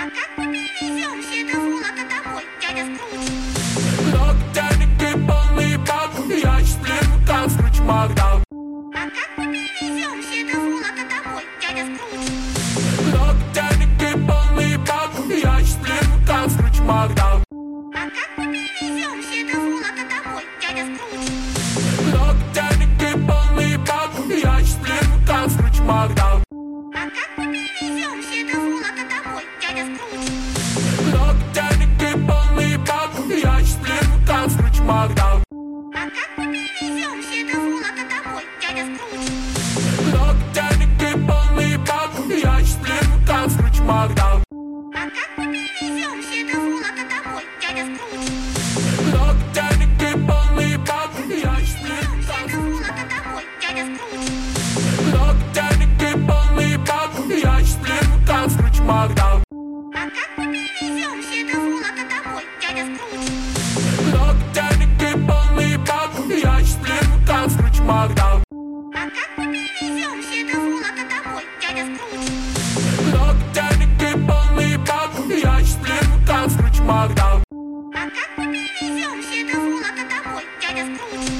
как мы перевезем все это золото домой, дядя Скрудж? Денег полный бак, я счастлив, как Скрудж Макдак. А как мы перевезем все это золото домой, дядя Скрудж? Денег полный бак, я счастлив, как Скрудж Макдак. А как мы перевезем все это золото домой, дядя Скрудж? Денег полный бак, я счастлив, как Скрудж Макдак. А как мы перевезем все это золото домой, дядя Скрудж? Денег полный бак, я счастлив, как Скрудж Макдак. А как мы перевезем все это золото домой, дядя Скрудж? Денег полный бак, я счастлив, как Скрудж Макдак. А как мы перевезем все это золото домой, дядя Скрудж? Денег полный бак, я счастлив, как Золото домой, дядя Скрудж. Денег полный бак, я счастлив, как Скрудж Макдак. А как мы перевезем все это золото домой, дядя Скрудж? Денег полный бак, я счастлив, как Скрудж Макдак. А как мы перевезем все это золото домой, дядя Скрудж? Денег полный бак, я счастлив, как Скрудж Макдак. А как мы перевезем все это золото домой, дядя Скрудж?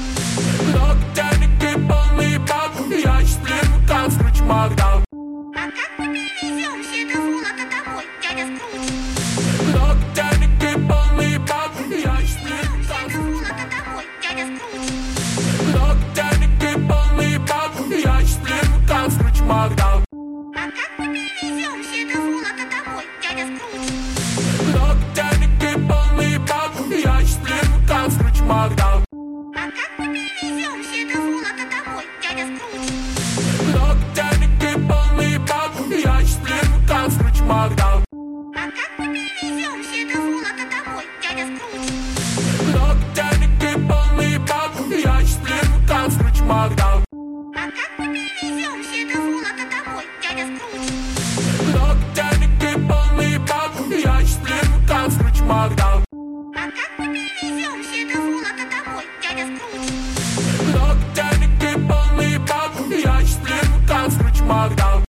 Денег полный бак, я счастлив, как Скрудж Макдак. А как мы перевезем все это золото домой, дядя Скрудж? Денег полный бак, я счастлив, как Золото домой, дядя Скрудж. Денег полный бак, я счастлив, как Скрудж Макдак. А как мы перевезем все это золото домой, дядя Скрудж? Денег полный бак, я счастлив, как Скрудж Макдак. А как мы перевезем все это золото домой, дядя Скрудж? Денег полный бак, я счастлив, как Скрудж Макдак. А как мы перевезем все это золото домой, дядя Скрудж? Денег полный бак, я счастлив, как Скрудж Макдак. А как мы перевезем все это золото домой, дядя Скрудж? Денег полный бак, я счастлив, как Скрудж Макдак.